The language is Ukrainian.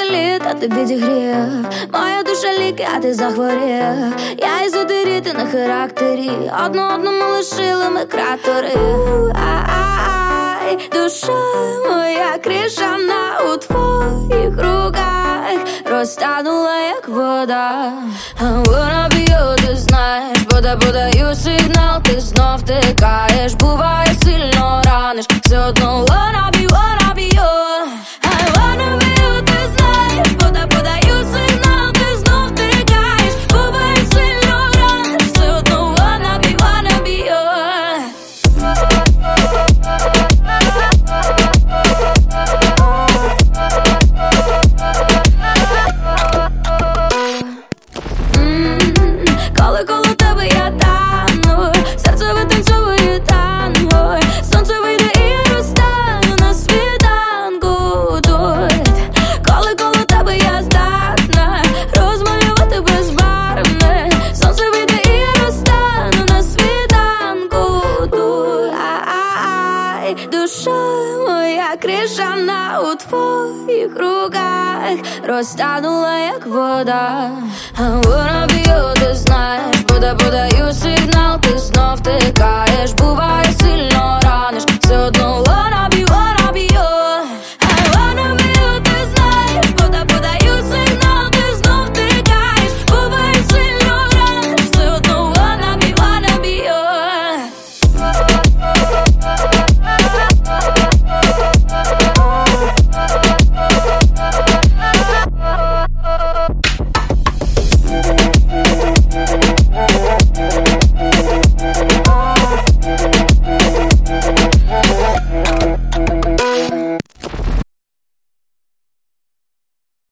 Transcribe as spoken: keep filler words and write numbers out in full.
літ, а ти підігрів. Моя душа ліки, а ти захворів. Я ізотері, ти на характері. Одну одному лишили ми кратери. Ай, душа моя крижана у твоїх руках розтанула, як вода. I wanna be you, ти знаєш. Пода подаю сигнал, ти знов тикаєш. Буває, сильно раниш. Все одно wanna be, wanna be you. I wanna be you, ти знаєш. Пода подаю сигнал, ти знов тикаєш. Буває, сильно раниш. Все одно wanna be, wanna be you. Коли коло тебе я тану, серце витанцьовує танго. Сонце вийде і я розтану на світанку тут. Коли коло тебе я здатна розмалювати безбарвне. Сонце вийде і я розтану на світанку тут. Ай, душа моя крижана у твоїх руках розтанула, як вода. I wanna be you, ти знаєш. Пода подаю сигнал, ти знов тикаєш. Буває, сильно раниш. Все одно wanna be, wanna